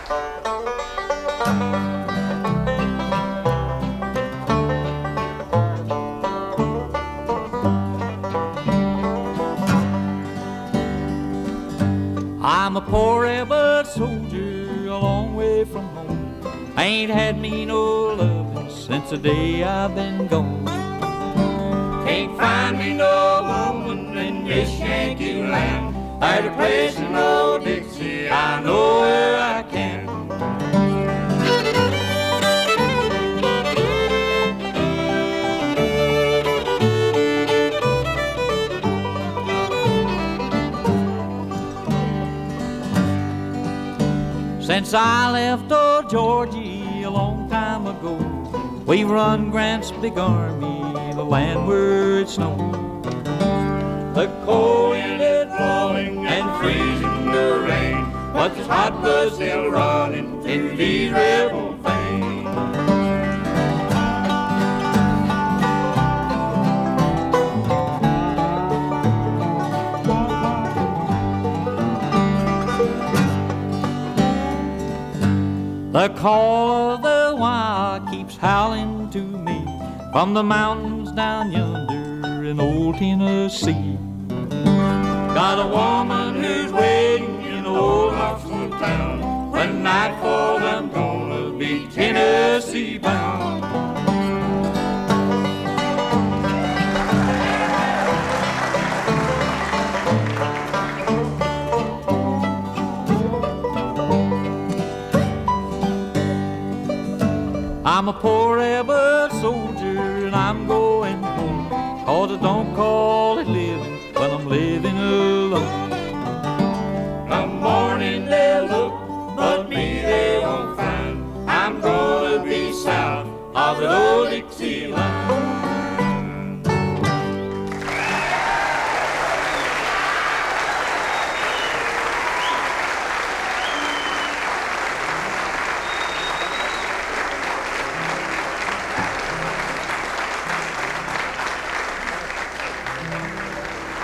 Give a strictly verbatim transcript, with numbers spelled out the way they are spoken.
I'm a poor rebel soldier, a long way from home. I ain't had me no loving since the day I've been gone. Can't find me no woman in this Yankee land. There's a place in old Dixie I know where I can. Since I left old Georgie a long time ago, we've run Grant's big army, the land where it snowed. The cold wind is blowing and freezing the rain, but this hot blood's still running in these rebel veins. The call of the wild keeps howling to me from the mountains down yonder in old Tennessee. Got a woman who's waiting in old Knoxville town. When night falls, I'm gonna be Tennessee bound. I'm a poor rebel soldier and I'm going home, 'cause I don't call it living when I'm living alone.